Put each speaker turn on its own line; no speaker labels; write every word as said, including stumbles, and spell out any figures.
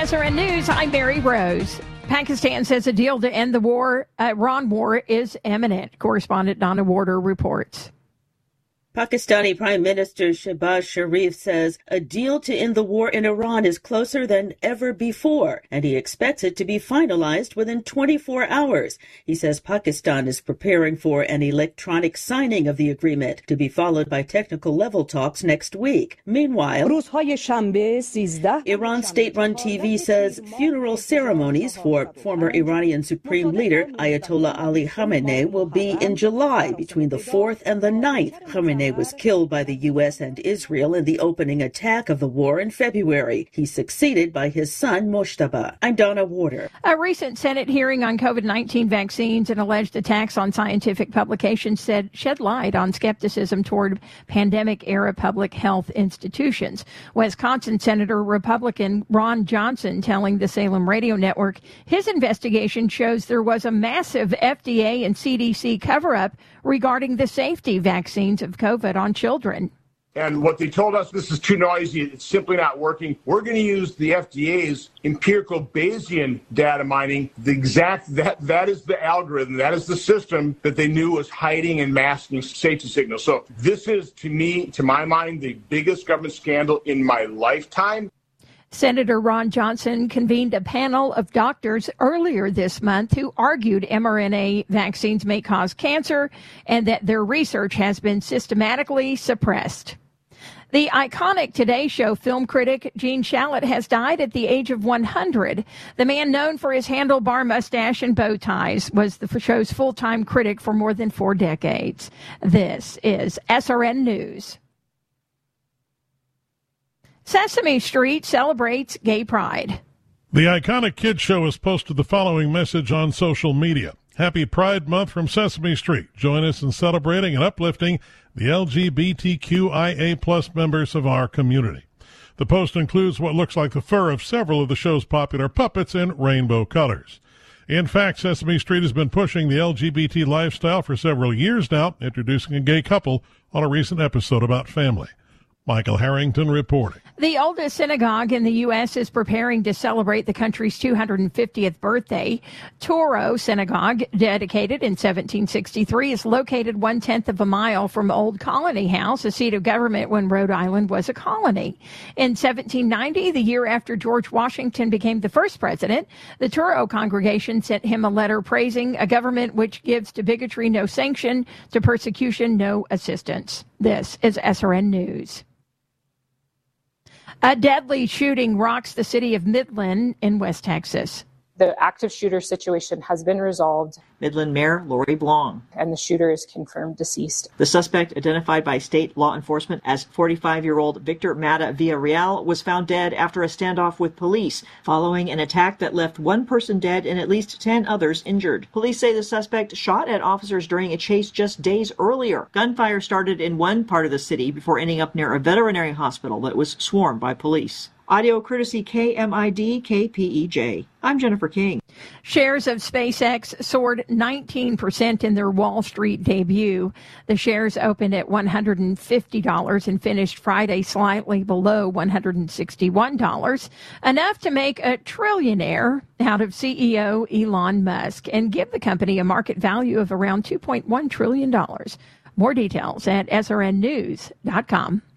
S R N News, I'm Mary Rose. Pakistan says a deal to end the war, uh, Iran war is imminent. Correspondent Donna Warder reports.
Pakistani Prime Minister Shehbaz Sharif says a deal to end the war in Iran is closer than ever before, and he expects it to be finalized within twenty-four hours. He says Pakistan is preparing for an electronic signing of the agreement, to be followed by technical level talks next week. Meanwhile, Iran state-run T V says funeral ceremonies for former Iranian Supreme Leader Ayatollah Ali Khamenei will be in July between the fourth and the ninth. Khamenei was killed by the U S and Israel in the opening attack of the war in February. He's succeeded by his son, Moshtaba. I'm Donna Warder.
A recent Senate hearing on COVID nineteen vaccines and alleged attacks on scientific publications said shed light on skepticism toward pandemic-era public health institutions. Wisconsin Senator Republican Ron Johnson telling the Salem Radio Network his investigation shows there was a massive F D A and C D C cover-up regarding the safety vaccines of COVID on children.
And what they told us, this is too noisy, it's simply not working. We're going to use the F D A's empirical Bayesian data mining. The exact, that, that is the algorithm, that is the system that they knew was hiding and masking safety signals. So this is, to me, to my mind, the biggest government scandal in my lifetime.
Senator Ron Johnson convened a panel of doctors earlier this month who argued mRNA vaccines may cause cancer and that their research has been systematically suppressed. The iconic Today Show film critic Gene Shalit has died at the age of one hundred. The man, known for his handlebar mustache and bow ties, was the show's full-time critic for more than four decades. This is S R N News. Sesame Street celebrates Gay Pride.
The iconic kids show has posted the following message on social media. Happy Pride Month from Sesame Street. Join us in celebrating and uplifting the L G B T Q I A plus members of our community. The post includes what looks like the fur of several of the show's popular puppets in rainbow colors. In fact, Sesame Street has been pushing the L G B T lifestyle for several years now, introducing a gay couple on a recent episode about family. Michael Harrington reporting.
The oldest synagogue in the U S is preparing to celebrate the country's two hundred fiftieth birthday. Touro Synagogue, dedicated in seventeen sixty-three, is located one-tenth of a mile from Old Colony House, a seat of government when Rhode Island was a colony. In seventeen ninety, the year after George Washington became the first president, the Touro congregation sent him a letter praising a government which gives to bigotry no sanction, to persecution no assistance. This is S R N News. A deadly shooting rocks the city of Midland in West Texas.
The active shooter situation has been resolved.
Midland Mayor Lori Blong.
And the shooter is confirmed deceased.
The suspect, identified by state law enforcement as forty-five-year-old Victor Mata Villarreal, was found dead after a standoff with police following an attack that left one person dead and at least ten others injured. Police say the suspect shot at officers during a chase just days earlier. Gunfire started in one part of the city before ending up near a veterinary hospital that was swarmed by police. Audio courtesy K M I D K P E J. I'm Jennifer King.
Shares of SpaceX soared nineteen percent in their Wall Street debut. The shares opened at one hundred fifty dollars and finished Friday slightly below one hundred sixty-one dollars, enough to make a trillionaire out of C E O Elon Musk and give the company a market value of around two point one trillion dollars. More details at S R N news dot com.